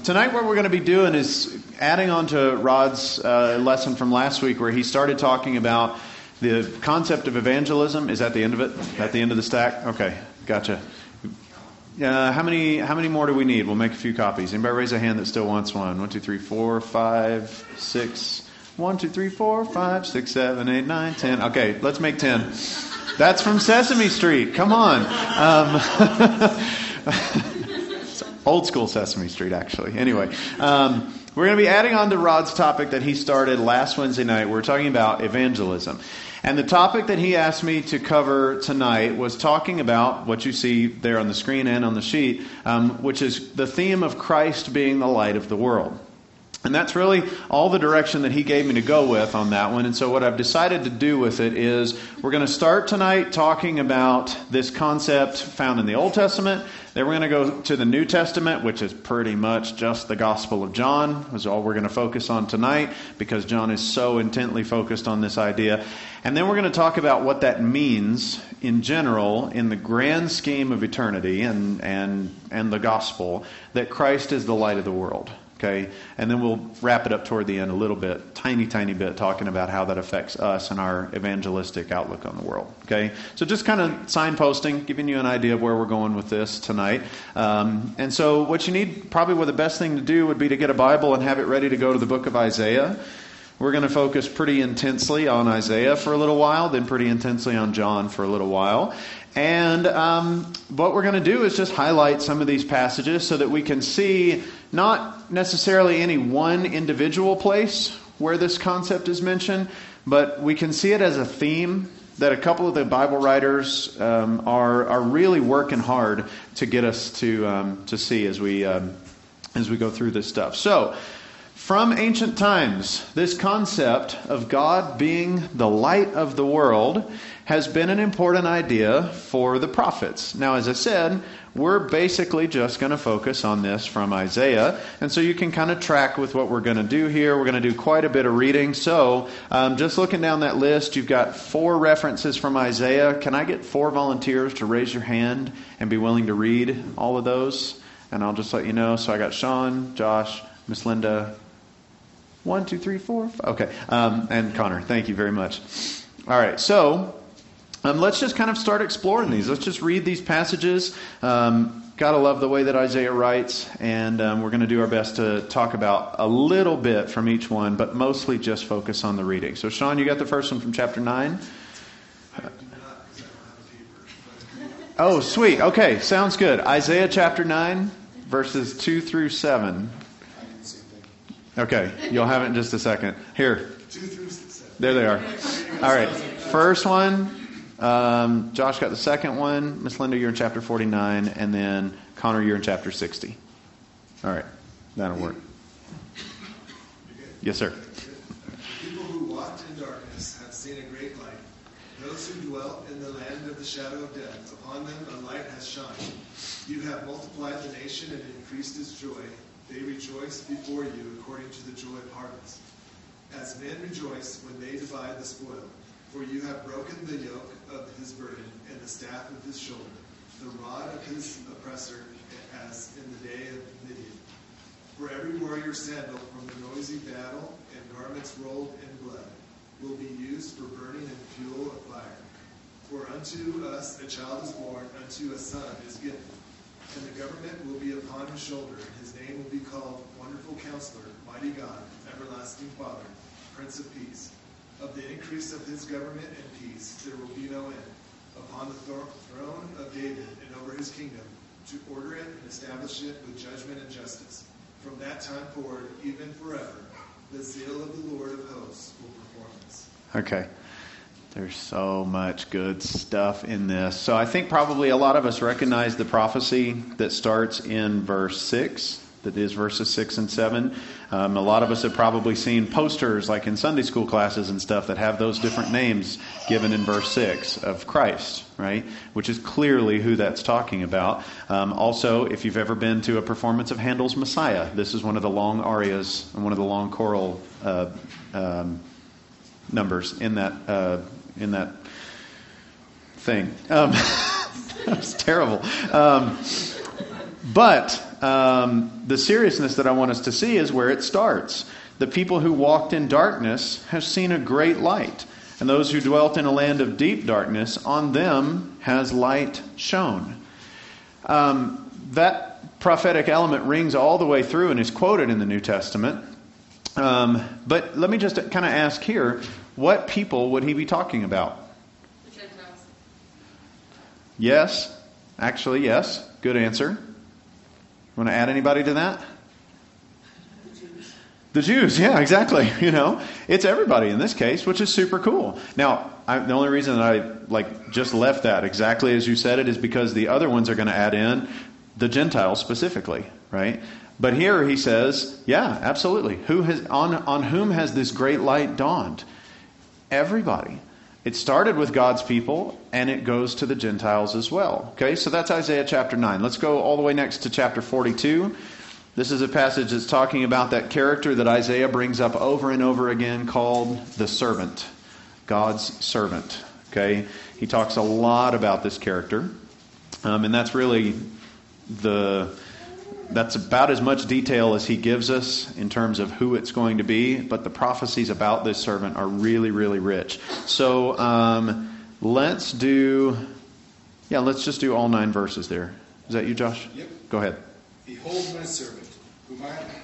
tonight what we're going to be doing is adding on to Rod's lesson from last week where he started talking about the concept of evangelism. Is that the end of it? At the end of the stack? Okay, gotcha. How many more do we need? We'll make a few copies. Anybody raise a hand that still wants one? 1, 2, 3, 4, 5, 6. 1, 2, 3, 4, 5, 6, 7, 8, 9, 10. Okay, let's make 10. That's from Sesame Street. Come on. Old school Sesame Street, actually. Anyway, we're going to be adding on to Rod's topic that he started last Wednesday night. We're talking about evangelism. And the topic that he asked me to cover tonight was talking about what you see there on the screen and on the sheet, which is the theme of Christ being the light of the world. And that's really all the direction that he gave me to go with on that one. And so what I've decided to do with it is we're going to start tonight talking about this concept found in the Old Testament. Then we're going to go to the New Testament, which is pretty much just the Gospel of John, is all we're going to focus on tonight because John is so intently focused on this idea. And then we're going to talk about what that means in general in the grand scheme of eternity and the gospel, that Christ is the light of the world. Okay, and then we'll wrap it up toward the end a little bit, tiny bit, talking about how that affects us and our evangelistic outlook on the world. Okay, so just kind of signposting, giving you an idea of where we're going with this tonight. And so what you need, probably the best thing to do would be to get a Bible and have it ready to go to the book of Isaiah. We're going to focus pretty intensely on Isaiah for a little while, then pretty intensely on John for a little while. And what we're going to do is just highlight some of these passages so that we can see not necessarily any one individual place where this concept is mentioned, but we can see it as a theme that a couple of the Bible writers are really working hard to get us to see as we go through this stuff. So, from ancient times, this concept of God being the light of the world has been an important idea for the prophets. Now, as I said, we're basically just going to focus on this from Isaiah. And so you can kind of track with what we're going to do here. We're going to do quite a bit of reading. So just looking down that list, you've got 4 references from Isaiah. Can I get 4 volunteers to raise your hand and be willing to read all of those? And I'll just let you know. So I got Sean, Josh, Miss Linda. 1, 2, 3, 4. Okay. And Connor, thank you very much. All right. So let's just kind of start exploring these. Let's just read these passages. Gotta love the way that Isaiah writes. And we're going to do our best to talk about a little bit from each one, but mostly just focus on the reading. So Sean, you got the first one from chapter 9? Oh, sweet. Okay. Sounds good. Isaiah chapter 9, verses 2 through 7. Okay, you'll have it in just a second. Here. 2 through 7. There they are. All right. First one, Josh got the second one. Miss Linda, you're in chapter 49. And then Connor, you're in chapter 60. All right. That'll work. Yes, sir. People who walked in darkness have seen a great light. Those who dwelt in the land of the shadow of death, upon them a light has shined. You have multiplied the nation and increased its joy. They rejoice before you according to the joy of harvest. As men rejoice when they divide the spoil, for you have broken the yoke of his burden and the staff of his shoulder, the rod of his oppressor, as in the day of Midian. For every warrior sandal from the noisy battle and garments rolled in blood will be used for burning and fuel of fire. For unto us a child is born, unto a son is given. And the government will be upon his shoulder, and his name will be called Wonderful Counselor, Mighty God, Everlasting Father, Prince of Peace. Of the increase of his government and peace there will be no end, upon the throne of David and over his kingdom, to order it and establish it with judgment and justice. From that time forward, even forever, the zeal of the Lord of hosts will perform this. Okay. There's so much good stuff in this. So I think probably a lot of us recognize the prophecy that starts in verse 6, that is verses 6 and 7. A lot of us have probably seen posters like in Sunday school classes and stuff that have those different names given in verse 6 of Christ, right? Which is clearly who that's talking about. Also, if you've ever been to a performance of Handel's Messiah, this is one of the long arias and one of the long choral numbers in that thing. That was terrible. But the seriousness that I want us to see is where it starts. The people who walked in darkness have seen a great light, and those who dwelt in a land of deep darkness, on them has light shone. That prophetic element rings all the way through and is quoted in the New Testament. But let me just kind of ask here, what people would he be talking about? The Gentiles. Yes. Actually, yes. Good answer. Want to add anybody to that? The Jews, yeah, exactly. It's everybody in this case, which is super cool. Now, the only reason that I just left that exactly as you said it is because the other ones are going to add in the Gentiles specifically, right? But here he says, yeah, absolutely. On whom has this great light dawned? Everybody. It started with God's people, and it goes to the Gentiles as well. Okay, so that's Isaiah chapter 9. Let's go all the way next to chapter 42. This is a passage that's talking about that character that Isaiah brings up over and over again called the servant. God's servant. Okay, he talks a lot about this character. And that's really that's about as much detail as he gives us in terms of who it's going to be. But the prophecies about this servant are really, really rich. So let's just do all 9 verses there. Is that you, Josh? Yep. Go ahead. Behold my servant, whom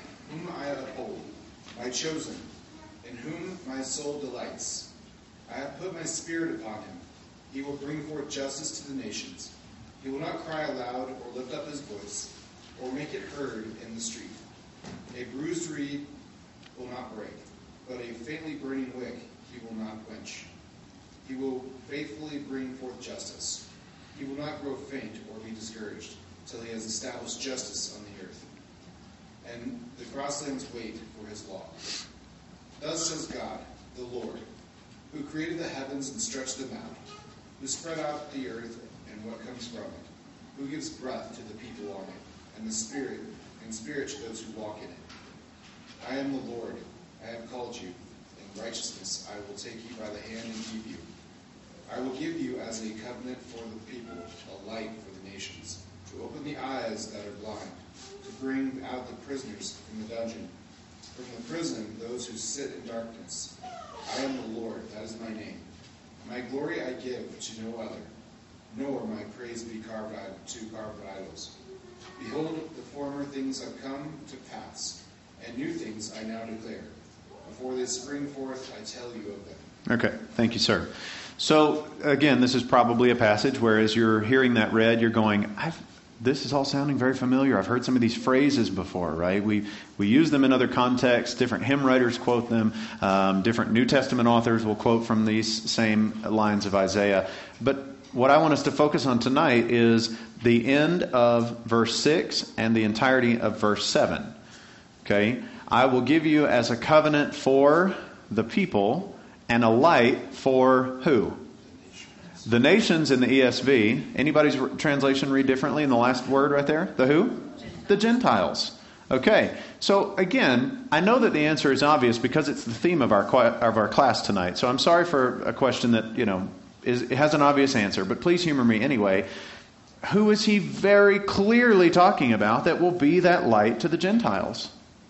I uphold, my chosen, in whom my soul delights. I have put my spirit upon him. He will bring forth justice to the nations. He will not cry aloud or lift up his voice, or make it heard in the street. A bruised reed will not break, but a faintly burning wick he will not quench. He will faithfully bring forth justice. He will not grow faint or be discouraged, till he has established justice on the earth. And the grasslands wait for his law. Thus says God, the Lord, who created the heavens and stretched them out, who spread out the earth and what comes from it, who gives breath to the people on it, and spirit to those who walk in it. I am the Lord. I have called you. In righteousness I will take you by the hand and keep you. I will give you as a covenant for the people, a light for the nations, to open the eyes that are blind, to bring out the prisoners from the dungeon, from the prison those who sit in darkness. I am the Lord, that is my name. My glory I give to no other, nor my praise be carved idols. Behold, the former things have come to pass, and new things I now declare. Before they spring forth, I tell you of them. Okay, thank you, sir. So, again, this is probably a passage where as you're hearing that read, you're going, this is all sounding very familiar. I've heard some of these phrases before, right? We use them in other contexts. Different hymn writers quote them. Different New Testament authors will quote from these same lines of Isaiah. But what I want us to focus on tonight is the end of verse 6 and the entirety of verse 7. Okay? I will give you as a covenant for the people and a light for who? The nations in the ESV. Anybody's translation read differently in the last word right there? The who? The Gentiles. Okay. So again, I know that the answer is obvious because it's the theme of our class tonight. So I'm sorry for a question that, it has an obvious answer, but please humor me anyway. Who is he very clearly talking about that will be that light to the Gentiles?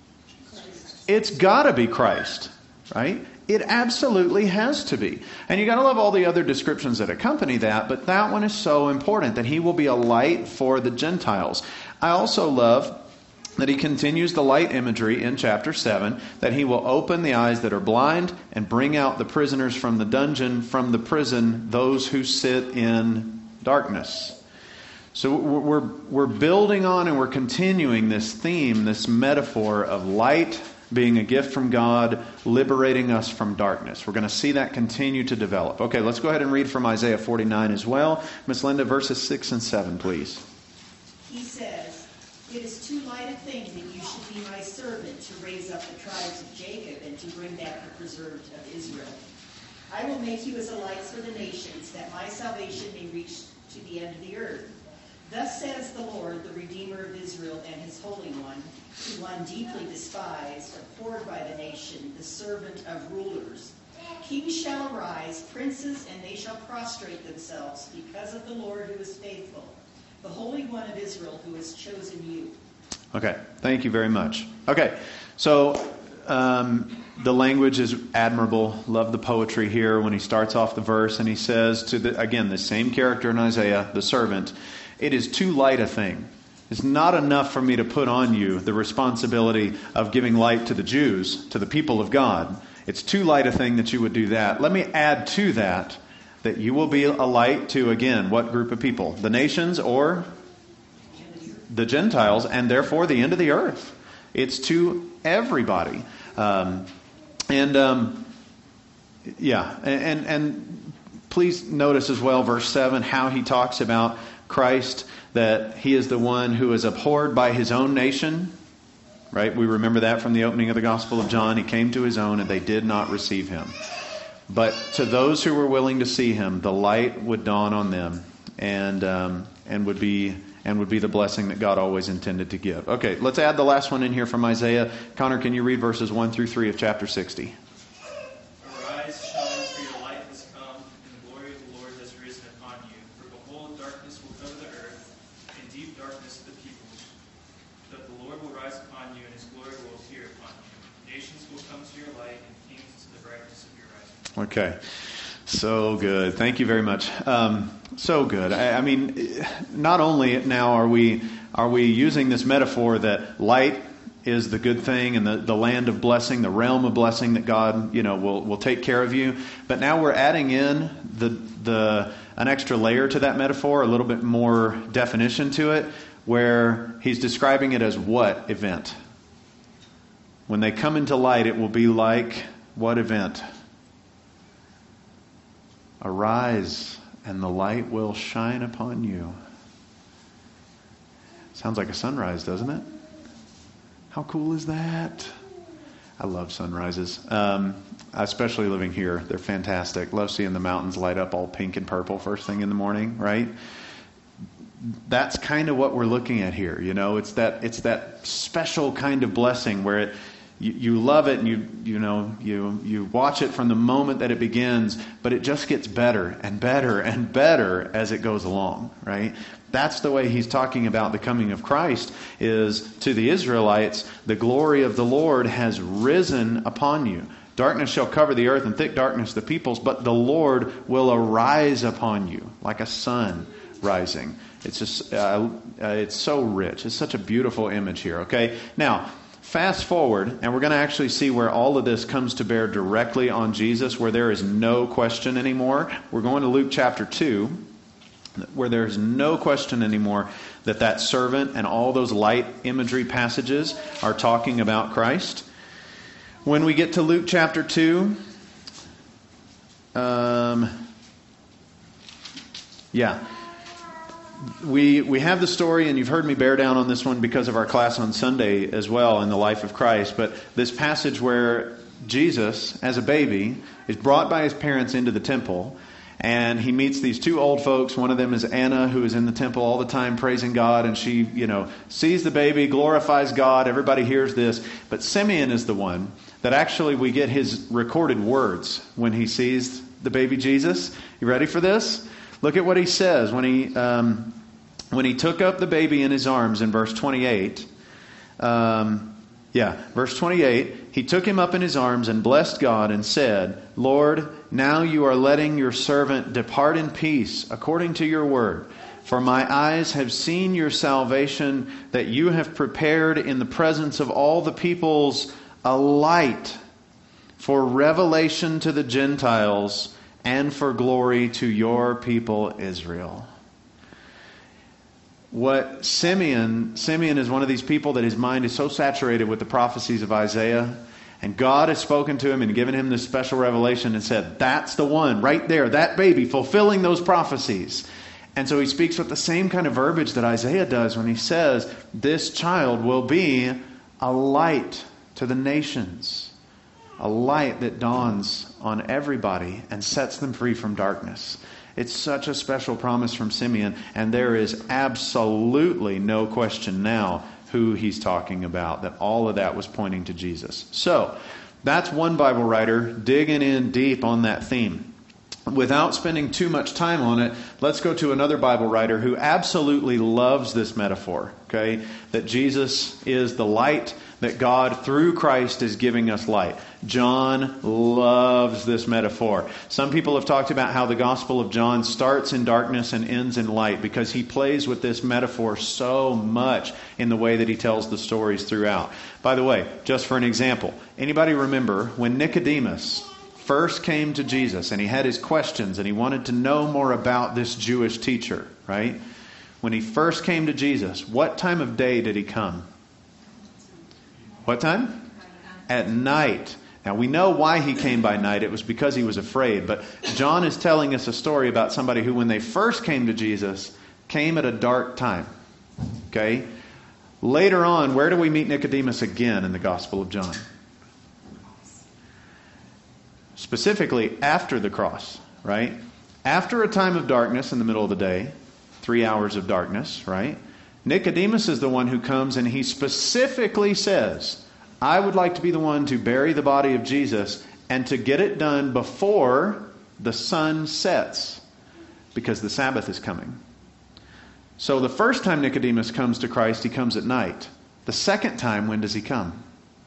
It's got to be Christ, right? It absolutely has to be. And you got to love all the other descriptions that accompany that, but that one is so important, that he will be a light for the Gentiles. I also love that he continues the light imagery in chapter 7, that he will open the eyes that are blind and bring out the prisoners from the dungeon, from the prison, those who sit in darkness. So we're building on and we're continuing this theme, this metaphor of light being a gift from God, liberating us from darkness. We're going to see that continue to develop. Okay, let's go ahead and read from Isaiah 49 as well. Miss Linda, verses 6 and 7, please. He says, "It is too light a thing that you should be my servant to raise up the tribes of Jacob and to bring back the preserved of Israel. I will make you as a light for the nations, that my salvation may reach to the end of the earth. Thus says the Lord, the Redeemer of Israel and his Holy One, to one deeply despised, abhorred by the nation, the servant of rulers. Kings shall arise, princes, and they shall prostrate themselves because of the Lord who is faithful, the Holy One of Israel who has chosen you." Okay, thank you very much. Okay, so the language is admirable. Love the poetry here when he starts off the verse and he says to, the same character in Isaiah, the servant, "It is too light a thing. It's not enough for me to put on you the responsibility of giving light to the Jews, to the people of God. It's too light a thing that you would do that. Let me add to that you will be a light to, again, what group of people? The nations or the Gentiles, and therefore the end of the earth. It's to everybody." And please notice as well, verse 7, how he talks about Christ, that he is the one who is abhorred by his own nation. Right? We remember that from the opening of the Gospel of John. He came to his own and they did not receive him. But to those who were willing to see him, the light would dawn on them and would be the blessing that God always intended to give. Okay, let's add the last one in here from Isaiah. Connor, can you read verses 1 through 3 of chapter 60? Arise, shine, for your light has come, and the glory of the Lord has risen upon you. For behold, darkness will cover the earth, and deep darkness the peoples. But the Lord will rise upon you, and his glory will appear upon you. Nations will come to your light, and kings to the brightness of your rising. Okay. So good. Thank you very much. So good. I mean, not only now are we using this metaphor that light is the good thing and the land of blessing, the realm of blessing that God, will take care of you, but now we're adding in an extra layer to that metaphor, a little bit more definition to it, where he's describing it as what event? When they come into light, it will be like what event? Arise, and the light will shine upon you. Sounds like a sunrise, doesn't it? How cool is that? I love sunrises. Especially living here. They're fantastic. Love seeing the mountains light up all pink and purple first thing in the morning, right? That's kind of what we're looking at here. It's that special kind of blessing where you love it and you watch it from the moment that it begins, but it just gets better and better and better as it goes along, right? That's the way he's talking about the coming of Christ, is to the Israelites, the glory of the Lord has risen upon you. Darkness shall cover the earth and thick darkness the peoples, but the Lord will arise upon you like a sun rising. It's just, it's so rich. It's such a beautiful image here, okay? Now, fast forward, and we're going to actually see where all of this comes to bear directly on Jesus, where there is no question anymore. We're going to Luke chapter 2, where there's no question anymore that servant and all those light imagery passages are talking about Christ. When we get to Luke chapter 2, We have the story, and you've heard me bear down on this one because of our class on Sunday as well in the life of Christ. But this passage where Jesus, as a baby, is brought by his parents into the temple, and he meets these two old folks. One of them is Anna, who is in the temple all the time praising God, and she, sees the baby, glorifies God. Everybody hears this. But Simeon is the one that actually we get his recorded words when he sees the baby Jesus. You ready for this? Look at what he says when he took up the baby in his arms in verse 28. Verse 28. He took him up in his arms and blessed God and said, "Lord, now you are letting your servant depart in peace according to your word. For my eyes have seen your salvation that you have prepared in the presence of all the peoples, a light for revelation to the Gentiles and for glory to your people Israel." What Simeon is one of these people that his mind is so saturated with the prophecies of Isaiah, and God has spoken to him and given him this special revelation and said, that's the one right there, that baby fulfilling those prophecies. And so he speaks with the same kind of verbiage that Isaiah does when he says, this child will be a light to the nations. A light that dawns on everybody and sets them free from darkness. It's such a special promise from Simeon, and there is absolutely no question now who he's talking about, that all of that was pointing to Jesus. So, that's one Bible writer digging in deep on that theme. without spending too much time on it, let's go to another Bible writer who absolutely loves this metaphor, okay? That Jesus is the light, that God through Christ is giving us light. John loves this metaphor. Some people have talked about how the Gospel of John starts in darkness and ends in light because he plays with this metaphor so much in the way that he tells the stories throughout. By the way, just for an example, anybody remember when Nicodemus first came to Jesus and he had his questions and he wanted to know more about this Jewish teacher, right? When he first came to Jesus, what time of day did he come? What time? At night. Now we know why he came by night. It was because he was afraid. But John is telling us a story about somebody who, when they first came to Jesus, came at a dark time. Okay? Later on, where do we meet Nicodemus again in the Gospel of John? Specifically after the cross, right? After a time of darkness in the middle of the day, 3 hours of darkness, right? Nicodemus is the one who comes and he specifically says, I would like to be the one to bury the body of Jesus and to get it done before the sun sets because the Sabbath is coming. So the first time Nicodemus comes to Christ, he comes at night. The second time, when does he come?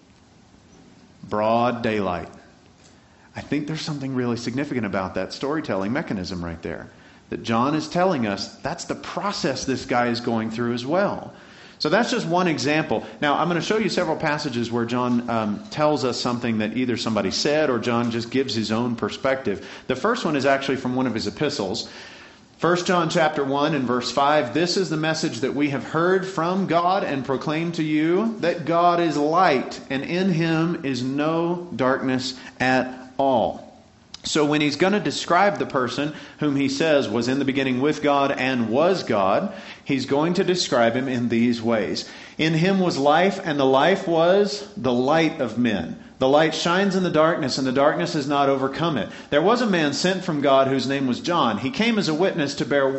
Broad daylight. I think there's something really significant about that storytelling mechanism right there. That John is telling us that's the process this guy is going through as well. So that's just one example. Now, I'm going to show you several passages where John tells us something that either somebody said or John just gives his own perspective. The first one is actually from one of his epistles. 1 John chapter 1 and verse 5, this is the message that we have heard from God and proclaim to you, that God is light, and in him is no darkness at all. So when he's going to describe the person whom he says was in the beginning with God and was God, he's going to describe him in these ways. In him was life, and the life was the light of men. The light shines in the darkness, and the darkness has not overcome it. There was a man sent from God whose name was John. He came as a witness to bear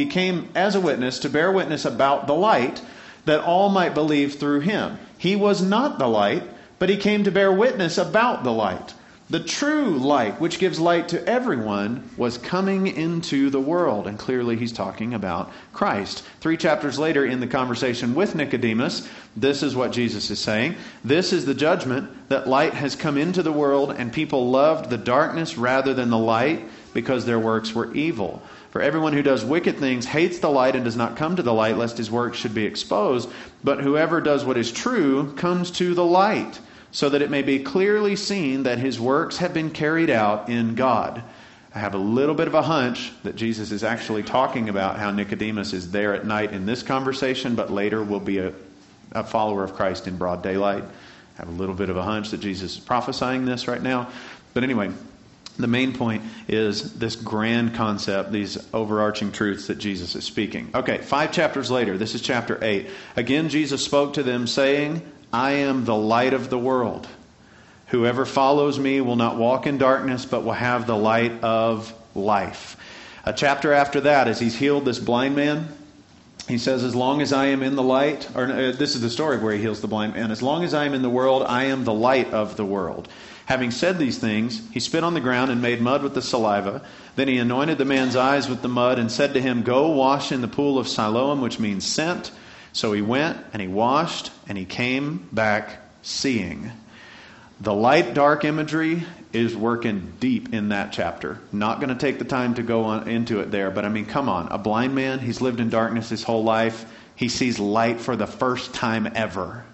witness about the light, that all might believe through him. He was not the light, but he came to bear witness about the light. The true light, which gives light to everyone, was coming into the world. And clearly he's talking about Christ. 3 chapters later in the conversation with Nicodemus, this is what Jesus is saying. This is the judgment, that light has come into the world, and people loved the darkness rather than the light, because their works were evil. For everyone who does wicked things hates the light and does not come to the light, lest his works should be exposed. But whoever does what is true comes to the light, so that it may be clearly seen that his works have been carried out in God. I have a little bit of a hunch that Jesus is actually talking about how Nicodemus is there at night in this conversation, but later will be a follower of Christ in broad daylight. I have a little bit of a hunch that Jesus is prophesying this right now. But anyway, the main point is this grand concept, these overarching truths that Jesus is speaking. Okay, 5 chapters later, this is chapter 8. Again, Jesus spoke to them, saying, I am the light of the world. Whoever follows me will not walk in darkness, but will have the light of life. A chapter after that, as he's healed this blind man, he says, as long as I am in the light, this is the story where he heals the blind man. As long as I am in the world, I am the light of the world. Having said these things, he spit on the ground and made mud with the saliva. Then he anointed the man's eyes with the mud and said to him, go wash in the pool of Siloam, which means sent. So he went and he washed and he came back seeing. The light-dark imagery is working deep in that chapter. Not going to take the time to go on into it there, but I mean, come on. A blind man, he's lived in darkness his whole life. He sees light for the first time ever.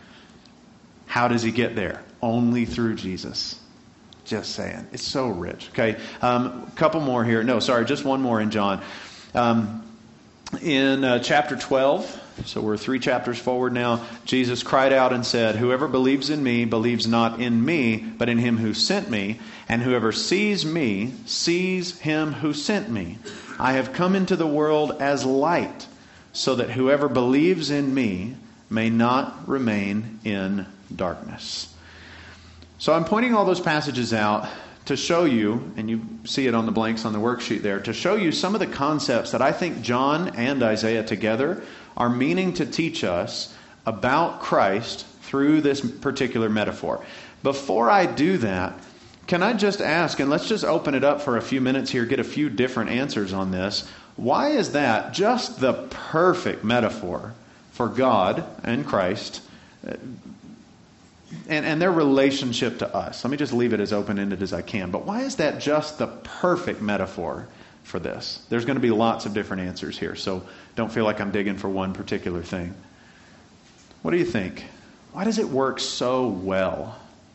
How does he get there? Only through Jesus. Just saying. It's so rich. Okay, couple more here. No, sorry, just one more in John. In chapter 12, so we're 3 chapters forward now, Jesus cried out and said, whoever believes in me believes not in me, but in him who sent me. And whoever sees me sees him who sent me. I have come into the world as light, so that whoever believes in me may not remain in darkness. So I'm pointing all those passages out to show you, and you see it on the blanks on the worksheet there, to show you some of the concepts that I think John and Isaiah together are meaning to teach us about Christ through this particular metaphor. Before I do that, can I just ask, and let's just open it up for a few minutes here, get a few different answers on this. Why is that just the perfect metaphor for God and Christ and their relationship to us? Let me just leave it as open-ended as I can. But why is that just the perfect metaphor for this? There's going to be lots of different answers here, so don't feel like I'm digging for one particular thing. What do you think? Why does it work so well?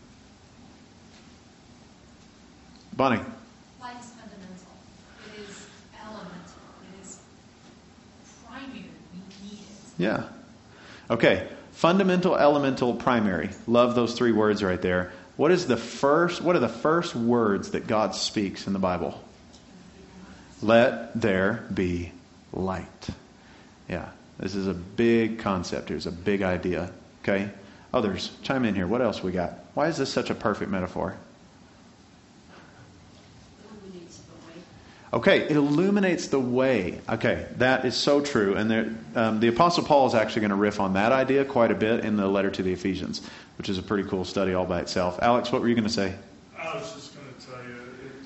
Bonnie? Light is fundamental. It is elemental. It is primary. We need it. Yeah. Okay. Fundamental, elemental, primary. Love those three words right there. What are the first words that God speaks in the Bible? Let there be light. Yeah. This is a big concept here. It's a big idea. Okay? Others, chime in here. What else we got? Why is this such a perfect metaphor? Okay, it illuminates the way. Okay, that is so true. And the Apostle Paul is actually going to riff on that idea quite a bit in the letter to the Ephesians, which is a pretty cool study all by itself. Alex, what were you going to say? I was just going to tell you,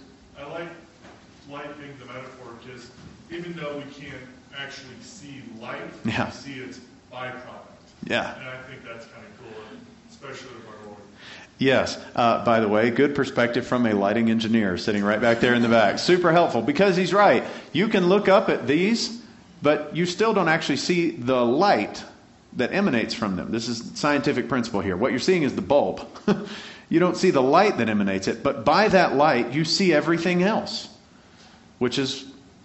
I like light being the metaphor because even though we can't actually see light, Yeah. we see its byproduct. Yeah. And I think that's kind of cool, especially with our Lord. Yes. By the way, good perspective from a lighting engineer sitting right back there in the back. Super helpful because he's right. You can look up at these, but you still don't actually see the light that emanates from them. This is scientific principle here. What you're seeing is the bulb. You don't see the light that emanates it, but by that light you see everything else, which is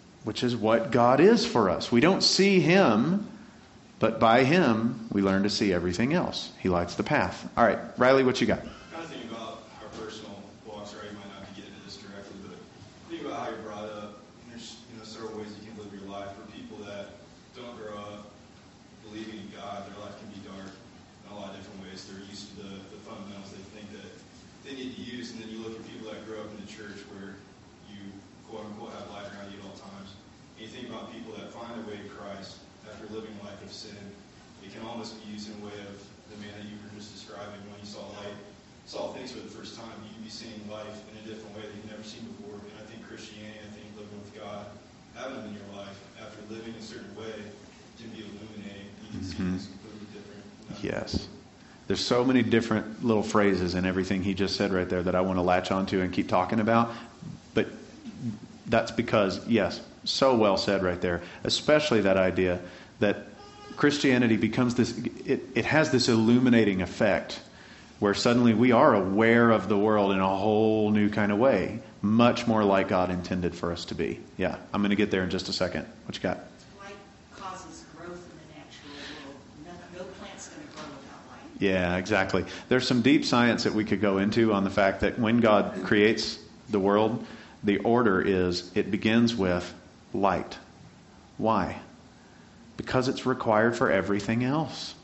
what God is for us. We don't see Him, but by Him we learn to see everything else. He lights the path. All right, Riley, what you got? Kind of think about our personal walks, right? You might not be getting into this directly, but think about how you're brought up. And there's several ways you can live your life. For people that don't grow up believing in God, their life can be dark in a lot of different ways. They're used to the fundamentals they think that they need to use, and then you look at people that grew up in the church where you quote unquote have light around you at all times. And you think about people that find their way to Christ after living a life of sin. It can almost be used in a way of the man that you were just describing when you saw light, saw things for the first time. You can be seeing life in a different way that you've never seen before. And I think Christianity, living with God, having Him in your life after living a certain way can be illuminating. You can see things completely different. Yes. There's so many different little phrases in everything he just said right there that I want to latch onto and keep talking about. But that's because, yes, so well said right there. Especially that idea that Christianity becomes this, it has this illuminating effect where suddenly we are aware of the world in a whole new kind of way. Much more like God intended for us to be. Yeah, I'm going to get there in just a second. What you got? Light causes growth in the natural world. No plant's going to grow without light. Yeah, exactly. There's some deep science that we could go into on the fact that when God creates the world, the order is it begins with light. Why? Because it's required for everything else.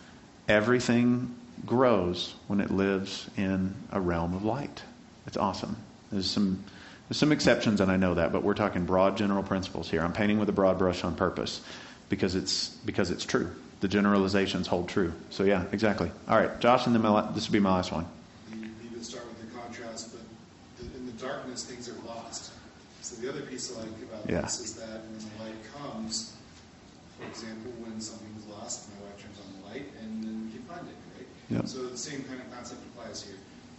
Everything grows when it lives in a realm of light. It's awesome. There's some exceptions, and I know that, but we're talking broad general principles here. I'm painting with a broad brush on purpose because it's true. The generalizations hold true. So yeah, exactly. All right, Josh, and then this will be my last one. You even start with the contrast, but in the darkness, things are lost. So the other piece I like about this is that when the light comes, for example, when something's lost, my wife turns on the light, and then we can find it, right? Yep. So the same kind of concept applies here.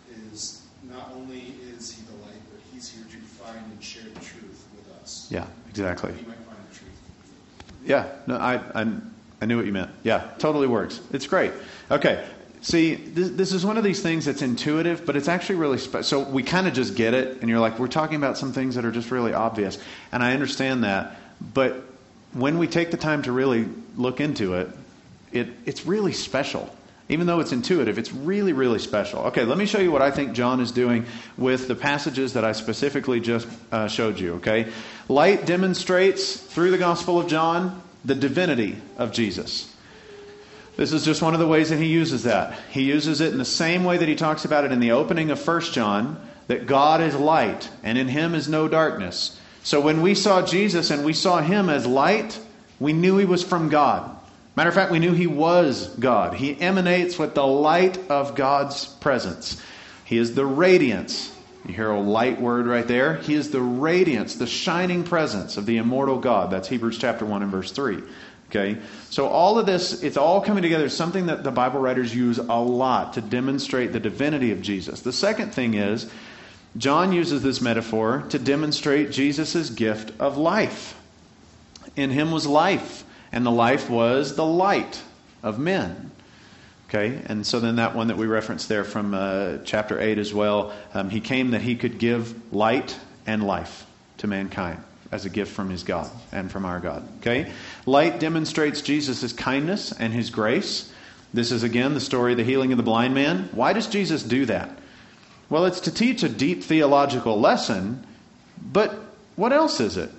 Is not only is He the light, but He's here to find and share the truth with us. Yeah, exactly. He might find the truth. Yeah, no, I knew what you meant. Yeah, totally works. It's great. Okay, see, this is one of these things that's intuitive, but it's actually really special. So we kind of just get it, and you're like, we're talking about some things that are just really obvious, and I understand that, but when we take the time to really look into it, it's really special. Even though it's intuitive, it's really, really special. Okay, let me show you what I think John is doing with the passages that I specifically just showed you, okay? Light demonstrates, through the Gospel of John, the divinity of Jesus. This is just one of the ways that he uses that. He uses it in the same way that he talks about it in the opening of 1 John, that God is light, and in Him is no darkness. So when we saw Jesus and we saw Him as light, we knew He was from God. Matter of fact, we knew He was God. He emanates with the light of God's presence. He is the radiance, You hear a light word right there. He is the radiance, the shining presence of the immortal God. That's Hebrews chapter 1 and verse 3. Okay, so all of this, it's all coming together. It's something that the Bible writers use a lot to demonstrate the divinity of Jesus. The second thing is, John uses this metaphor to demonstrate Jesus' gift of life. In him was life, and the life was the light of men. Okay, and so then that one that we referenced there from chapter 8 as well, he came that he could give light and life to mankind as a gift from his God and from our God. Okay, light demonstrates Jesus' kindness and his grace. This is again the story of the healing of the blind man. Why does Jesus do that? Well, it's to teach a deep theological lesson, but what else is it?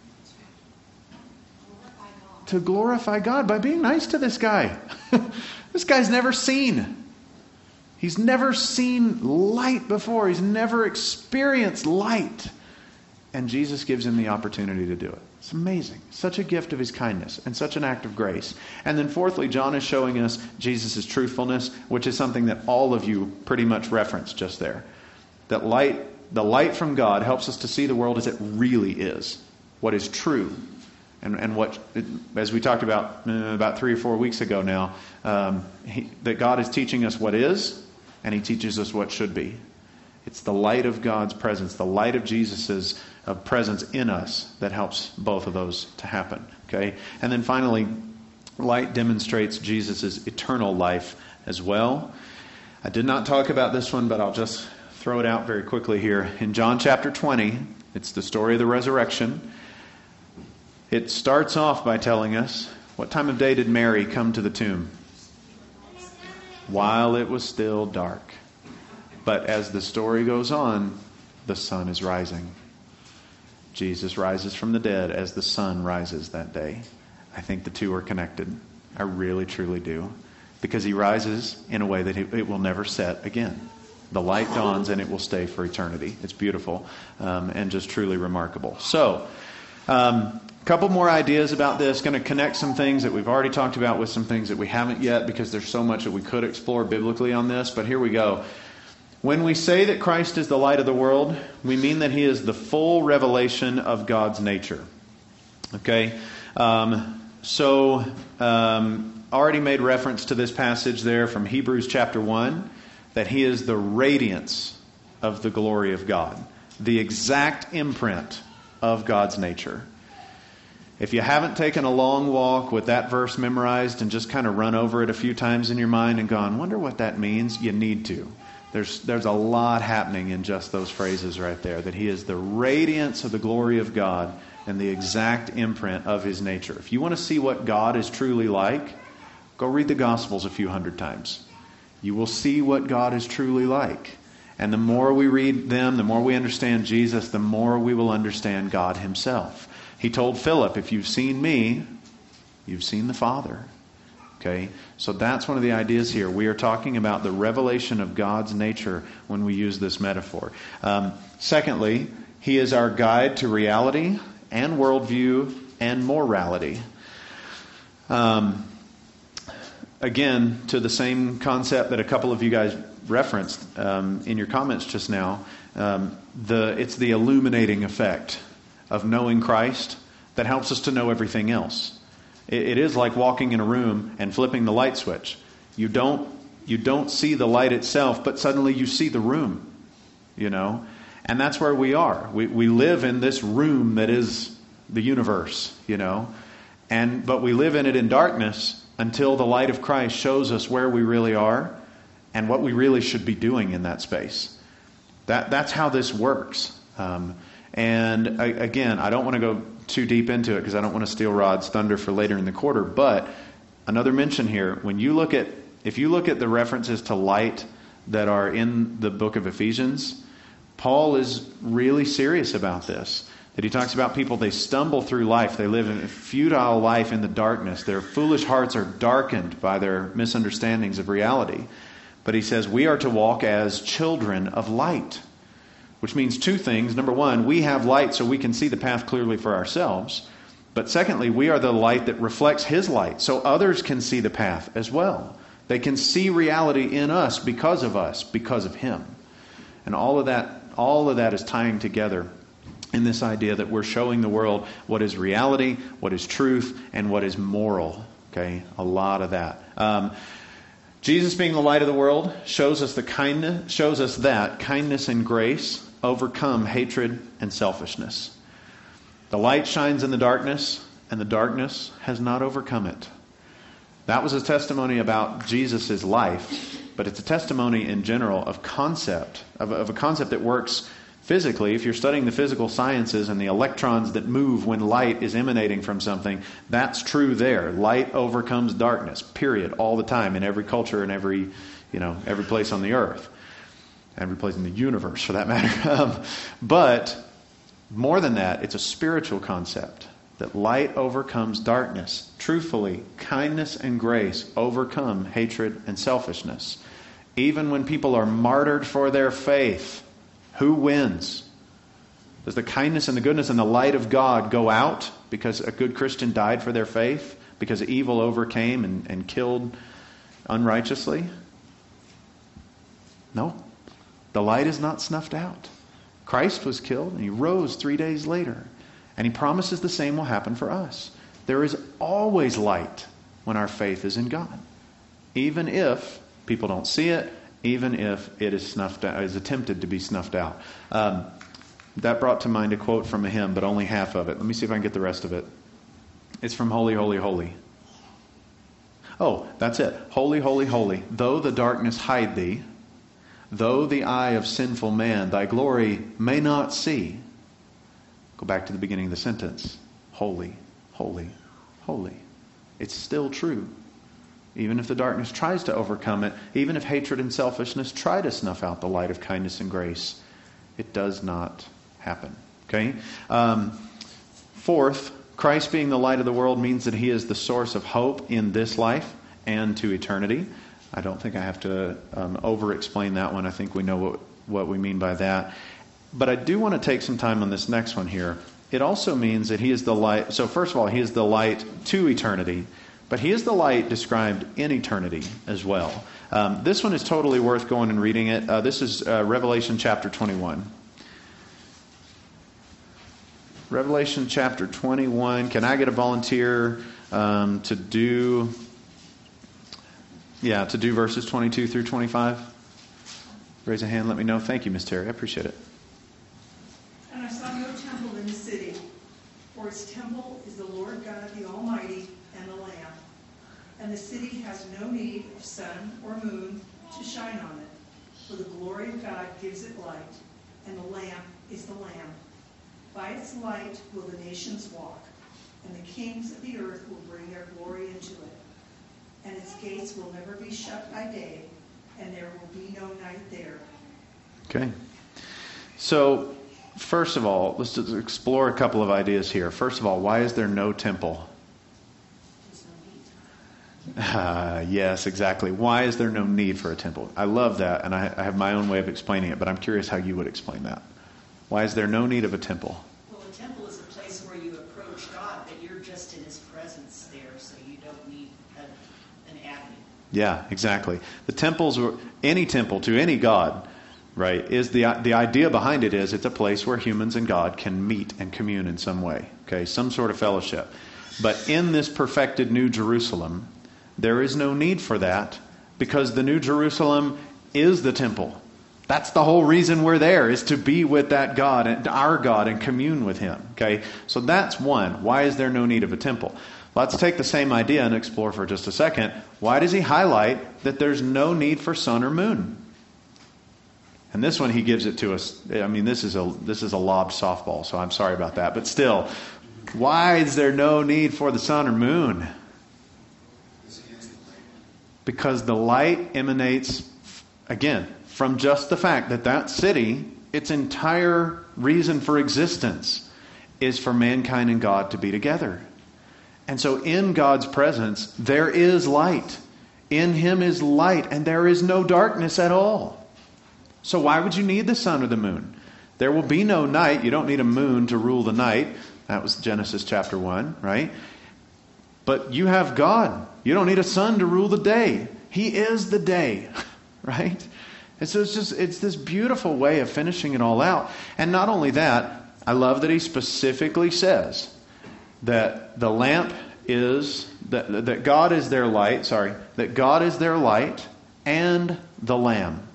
To glorify God by being nice to this guy. This guy's never seen. He's never seen light before. He's never experienced light. And Jesus gives him the opportunity to do it. It's amazing. Such a gift of his kindness and such an act of grace. And then fourthly, John is showing us Jesus' truthfulness, which is something that all of you pretty much referenced just there. That light, the light from God helps us to see the world as it really is. What is true. And what, as we talked about 3 or 4 weeks ago now, that God is teaching us what is, and he teaches us what should be. It's the light of God's presence, the light of Jesus' presence in us that helps both of those to happen. Okay, and then finally, light demonstrates Jesus' eternal life as well. I did not talk about this one, but I'll just throw it out very quickly here. In John chapter 20, it's the story of the resurrection. It starts off by telling us, what time of day did Mary come to the tomb? While it was still dark. But as the story goes on, the sun is rising. Jesus rises from the dead as the sun rises that day. I think the two are connected. I really, truly do. Because he rises in a way that it will never set again. The light dawns and it will stay for eternity. It's beautiful and just truly remarkable. So, couple more ideas about this. Going to connect some things that we've already talked about with some things that we haven't yet, because there's so much that we could explore biblically on this. But here we go. When we say that Christ is the light of the world, we mean that he is the full revelation of God's nature. Okay? Already made reference to this passage there from Hebrews chapter 1, that he is the radiance of the glory of God. The exact imprint of God's nature. If you haven't taken a long walk with that verse memorized and just kind of run over it a few times in your mind and gone, wonder what that means, you need to. There's a lot happening in just those phrases right there. That he is the radiance of the glory of God and the exact imprint of his nature. If you want to see what God is truly like, go read the Gospels a few hundred times. You will see what God is truly like. And the more we read them, the more we understand Jesus, the more we will understand God himself. He told Philip, if you've seen me, you've seen the Father. Okay? So that's one of the ideas here. We are talking about the revelation of God's nature when we use this metaphor. Secondly, he is our guide to reality and worldview and morality. Again, to the same concept that a couple of you guys referenced in your comments just now, it's the illuminating effect of knowing Christ that helps us to know everything else. It is like walking in a room and flipping the light switch. You don't see the light itself, but suddenly you see the room, you know. And that's where we are. We live in this room that is the universe, you know. But we live in it in darkness until the light of Christ shows us where we really are and what we really should be doing in that space. That's how this works. And again, I don't want to go too deep into it because I don't want to steal Rod's thunder for later in the quarter. But another mention here, if you look at the references to light that are in the book of Ephesians, Paul is really serious about this. That he talks about people, they stumble through life. They live in a futile life in the darkness. Their foolish hearts are darkened by their misunderstandings of reality. But he says we are to walk as children of light. Which means two things. Number one, we have light so we can see the path clearly for ourselves. But secondly, we are the light that reflects his light so others can see the path as well. They can see reality in us because of him. And all of that All of that is tying together in this idea that we're showing the world what is reality, what is truth, and what is moral. Okay, a lot of that. Jesus being the light of the world shows us that kindness and grace overcome hatred and selfishness. The light shines in the darkness, and the darkness has not overcome it. That was a testimony about Jesus' life, but it's a testimony in general of a concept that works physically. If you're studying the physical sciences and the electrons that move when light is emanating from something, that's true there. Light overcomes darkness, period, all the time, in every culture and every place on the earth. Every place in the universe, for that matter. But more than that, it's a spiritual concept. That light overcomes darkness. Truthfully, kindness and grace overcome hatred and selfishness. Even when people are martyred for their faith, who wins? Does the kindness and the goodness and the light of God go out because a good Christian died for their faith? Because evil overcame and killed unrighteously? No. The light is not snuffed out. Christ was killed and He rose 3 days later. And He promises the same will happen for us. There is always light when our faith is in God. Even if people don't see it, even if it is snuffed out, is attempted to be snuffed out. That brought to mind a quote from a hymn, but only half of it. Let me see if I can get the rest of it. It's from Holy, Holy, Holy. Oh, that's it. Holy, holy, holy. Though the darkness hide thee, though the eye of sinful man thy glory may not see. Go back to the beginning of the sentence. Holy, holy, holy. It's still true. Even if the darkness tries to overcome it, even if hatred and selfishness try to snuff out the light of kindness and grace, it does not happen. Okay? Fourth, Christ being the light of the world means that He is the source of hope in this life and to eternity. I don't think I have to over-explain that one. I think we know what we mean by that. But I do want to take some time on this next one here. It also means that He is the light. So first of all, He is the light to eternity. But He is the light described in eternity as well. This one is totally worth going and reading it. This is Revelation chapter 21. Revelation chapter 21. Can I get a volunteer to do verses 22 through 25? Raise a hand, let me know. Thank you, Miss Terry. I appreciate it. And I saw no temple in the city, for its temple is the Lord God the Almighty and the Lamb. And the city has no need of sun or moon to shine on it, for the glory of God gives it light, and the Lamb is the Lamb. By its light will the nations walk, and the kings of the earth will bring their glory into it. And its gates will never be shut by day, and there will be no night there. Okay. So, first of all, let's just explore a couple of ideas here. First of all, why is there no temple? Yes, exactly. Why is there no need for a temple? I love that, and I have my own way of explaining it, but I'm curious how you would explain that. Why is there no need of a temple? Well, a temple is a place where you approach God, but you're just in His presence there, so you don't need an avenue. Yeah, exactly. The temples, any temple to any god, right, is the idea behind it is it's a place where humans and God can meet and commune in some way, okay, some sort of fellowship. But in this perfected New Jerusalem, there is no need for that because the New Jerusalem is the temple. That's the whole reason we're there, is to be with that God, and our God, and commune with Him. Okay, so that's one. Why is there no need of a temple? Let's take the same idea and explore for just a second. Why does He highlight that there's no need for sun or moon? And this one He gives it to us. I mean, this is a lobbed softball, so I'm sorry about that. But still, why is there no need for the sun or moon? Because the light emanates, again, from just the fact that that city, its entire reason for existence, is for mankind and God to be together. And so in God's presence, there is light. In Him is light, and there is no darkness at all. So why would you need the sun or the moon? There will be no night. You don't need a moon to rule the night. That was Genesis chapter 1, right? But you have God. You don't need a sun to rule the day. He is the day, right? And so it's this beautiful way of finishing it all out. And not only that, I love that he specifically says that the lamp is, that God is their light, that God is their light and the Lamb.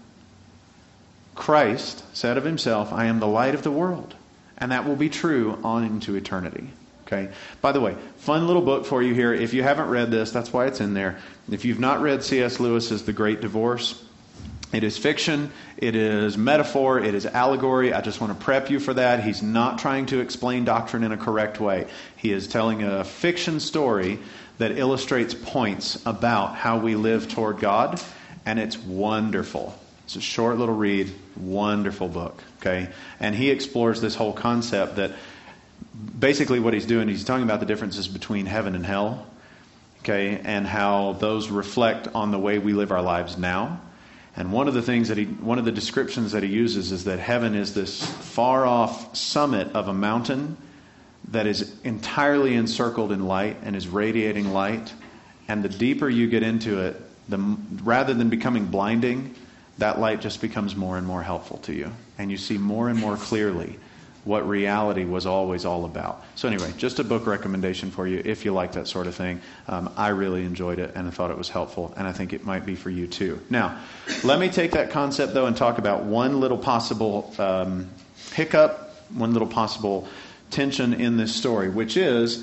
Christ said of himself, I am the light of the world. And that will be true on into eternity. Okay. By the way, fun little book for you here. If you haven't read this, that's why it's in there. If you've not read C.S. Lewis's The Great Divorce, it is fiction, it is metaphor, it is allegory. I just want to prep you for that. He's not trying to explain doctrine in a correct way. He is telling a fiction story that illustrates points about how we live toward God, and it's wonderful. It's a short little read, wonderful book. Okay, and he explores this whole concept that basically what he's doing, he's talking about the differences between heaven and hell, okay, and how those reflect on the way we live our lives now. And one of the descriptions that he uses is that heaven is this far off summit of a mountain that is entirely encircled in light and is radiating light. And the deeper you get into it, rather than becoming blinding, that light just becomes more and more helpful to you. And you see more and more clearly what reality was always all about. So anyway, just a book recommendation for you if you like that sort of thing. I really enjoyed it and I thought it was helpful, and I think it might be for you too. Now, let me take that concept though and talk about one little possible hiccup, one little possible tension in this story, which is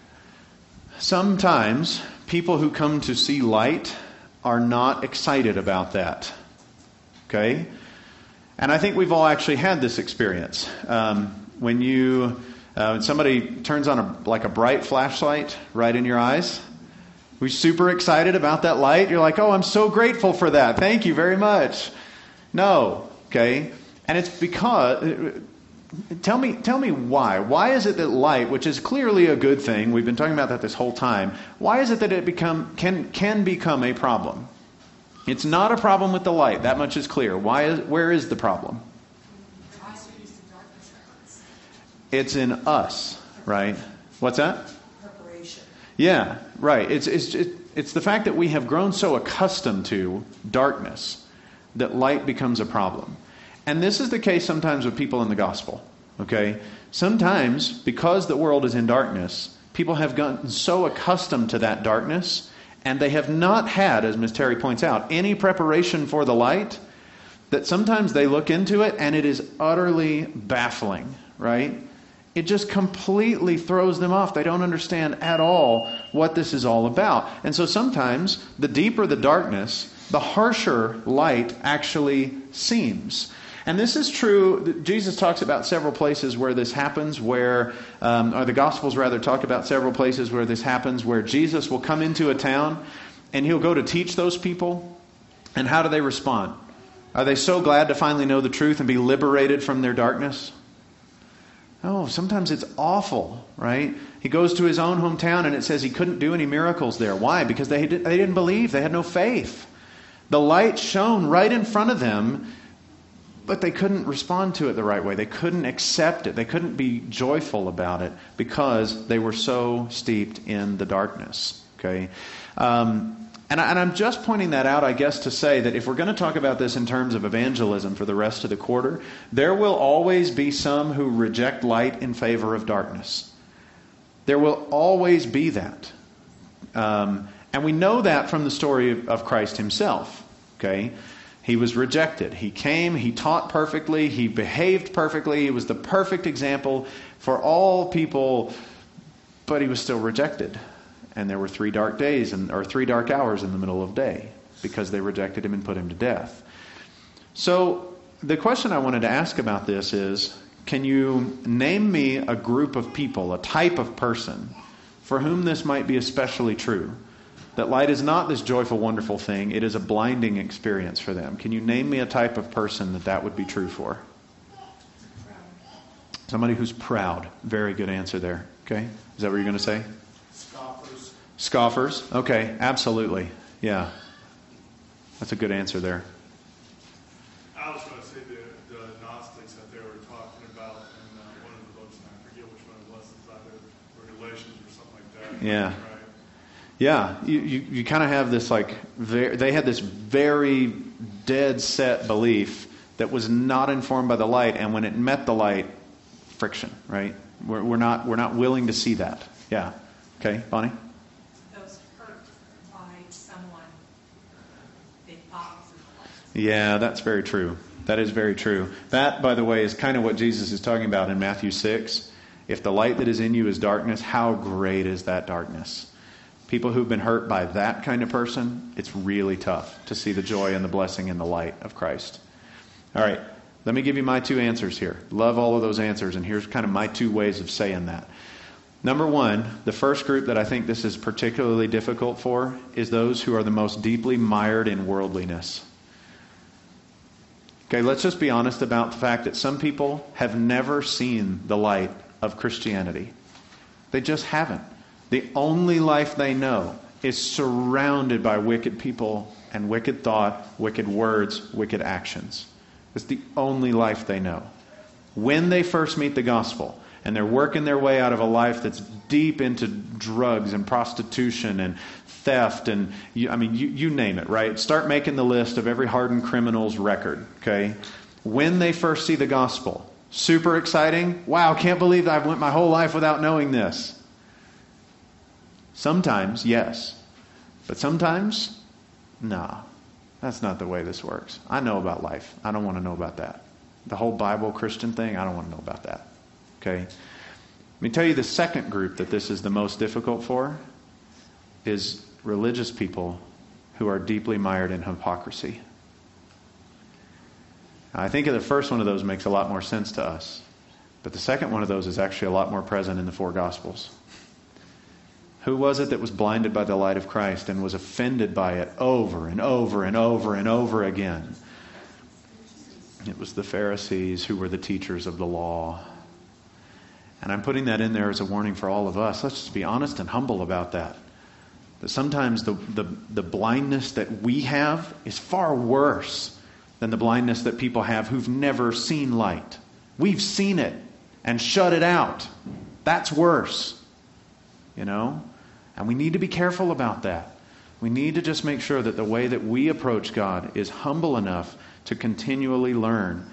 sometimes people who come to see light are not excited about that. Okay? And I think we've all actually had this experience. When somebody turns on a bright flashlight right in your eyes, we're super excited about that light. You're like, oh, I'm so grateful for that. Thank you very much. No, okay? And it's because, tell me why. Why is it that light, which is clearly a good thing, we've been talking about that this whole time, why is it that it can become a problem? It's not a problem with the light. That much is clear. Where is the problem? It's in us, right? What's that? Preparation. Yeah, right. It's the fact that we have grown so accustomed to darkness that light becomes a problem. And this is the case sometimes with people in the gospel. Okay? Sometimes, because the world is in darkness, people have gotten so accustomed to that darkness, and they have not had, as Ms. Terry points out, any preparation for the light, that sometimes they look into it and it is utterly baffling, right? It just completely throws them off. They don't understand at all what this is all about. And so sometimes, the deeper the darkness, the harsher light actually seems. And this is true. Jesus talks about several places where this happens, or the Gospels rather talk about several places where this happens, where Jesus will come into a town and he'll go to teach those people. And how do they respond? Are they so glad to finally know the truth and be liberated from their darkness? Oh, sometimes it's awful, right? He goes to his own hometown and it says he couldn't do any miracles there. Why? Because they didn't believe. They had no faith. The light shone right in front of them, but they couldn't respond to it the right way. They couldn't accept it. They couldn't be joyful about it because they were so steeped in the darkness. Okay, and I'm just pointing that out, I guess, to say that if we're going to talk about this in terms of evangelism for the rest of the quarter, there will always be some who reject light in favor of darkness. There will always be that. And we know that from the story of Christ himself. Okay? He was rejected. He came, he taught perfectly, he behaved perfectly, he was the perfect example for all people, but he was still rejected. And there were 3 dark days, or 3 dark hours in the middle of the day, because they rejected him and put him to death. So the question I wanted to ask about this is, can you name me a group of people, a type of person, for whom this might be especially true? That light is not this joyful, wonderful thing. It is a blinding experience for them. Can you name me a type of person that would be true for? Somebody who's proud. Very good answer there. Okay? Is that what you're going to say? Scoffers. Scoffers. Okay, absolutely. Yeah. That's a good answer there. I was going to say the Gnostics that they were talking about in one of the books, and I forget which one it was. It's either Revelations or something like that. Yeah. Right? Yeah, you kind of have this they had this very dead set belief that was not informed by the light, and when it met the light, friction, right? We're not willing to see that. Yeah. Okay, Bonnie? Those hurt by someone they thought was in the light. Yeah, that's very true. That is very true. That, by the way, is kind of what Jesus is talking about in Matthew 6. If the light that is in you is darkness, how great is that darkness? People who've been hurt by that kind of person, it's really tough to see the joy and the blessing in the light of Christ. All right, let me give you my two answers here. Love all of those answers, and here's kind of my two ways of saying that. Number one, the first group that I think this is particularly difficult for is those who are the most deeply mired in worldliness. Okay, let's just be honest about the fact that some people have never seen the light of Christianity. They just haven't. The only life they know is surrounded by wicked people and wicked thought, wicked words, wicked actions. It's the only life they know. When they first meet the gospel and they're working their way out of a life that's deep into drugs and prostitution and theft and, you name it, right? Start making the list of every hardened criminal's record, okay? When they first see the gospel, super exciting. Wow, can't believe I've went my whole life without knowing this. Sometimes, yes. But sometimes, nah. That's not the way this works. I know about life. I don't want to know about that. The whole Bible Christian thing, I don't want to know about that. Okay? Let me tell you the second group that this is the most difficult for is religious people who are deeply mired in hypocrisy. I think the first one of those makes a lot more sense to us. But the second one of those is actually a lot more present in the four Gospels. Who was it that was blinded by the light of Christ and was offended by it over and over and over and over again? It was the Pharisees, who were the teachers of the law. And I'm putting that in there as a warning for all of us. Let's just be honest and humble about that. That sometimes the blindness that we have is far worse than the blindness that people have who've never seen light. We've seen it and shut it out. That's worse. You know? And we need to be careful about that. We need to just make sure that the way that we approach God is humble enough to continually learn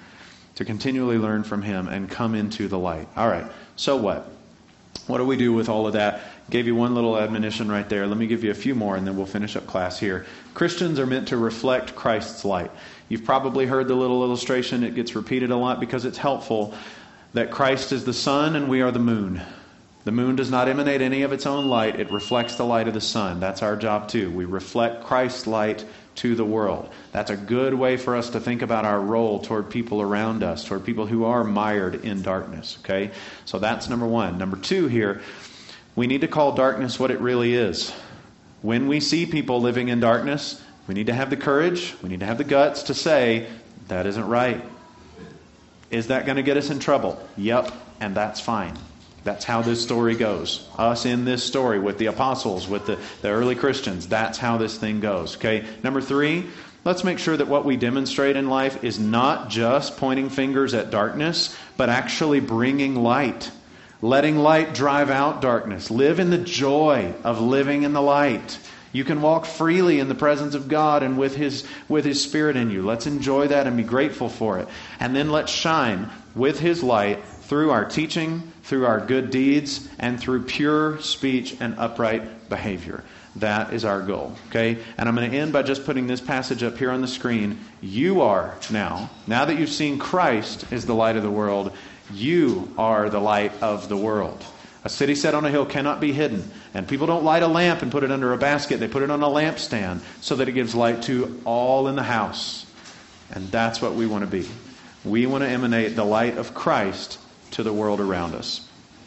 from Him and come into the light. All right, so what? What do we do with all of that? Gave you one little admonition right there. Let me give you a few more and then we'll finish up class here. Christians are meant to reflect Christ's light. You've probably heard the little illustration. It gets repeated a lot because it's helpful, that Christ is the sun and we are the moon. The moon does not emanate any of its own light. It reflects the light of the sun. That's our job too. We reflect Christ's light to the world. That's a good way for us to think about our role toward people around us, toward people who are mired in darkness. Okay? So that's number one. Number two here, we need to call darkness what it really is. When we see people living in darkness, we need to have the courage, we need to have the guts to say, that isn't right. Is that going to get us in trouble? Yep, and that's fine. That's how this story goes. Us in this story with the apostles, with the early Christians. That's how this thing goes. Okay. Number three, let's make sure that what we demonstrate in life is not just pointing fingers at darkness, but actually bringing light. Letting light drive out darkness. Live in the joy of living in the light. You can walk freely in the presence of God and with His Spirit in you. Let's enjoy that and be grateful for it. And then let's shine with His light through our teaching, through our good deeds, and through pure speech and upright behavior. That is our goal. Okay? And I'm going to end by just putting this passage up here on the screen. You are now that you've seen Christ is the light of the world, you are the light of the world. A city set on a hill cannot be hidden. And people don't light a lamp and put it under a basket. They put it on a lampstand so that it gives light to all in the house. And that's what we want to be. We want to emanate the light of Christ to the world around us.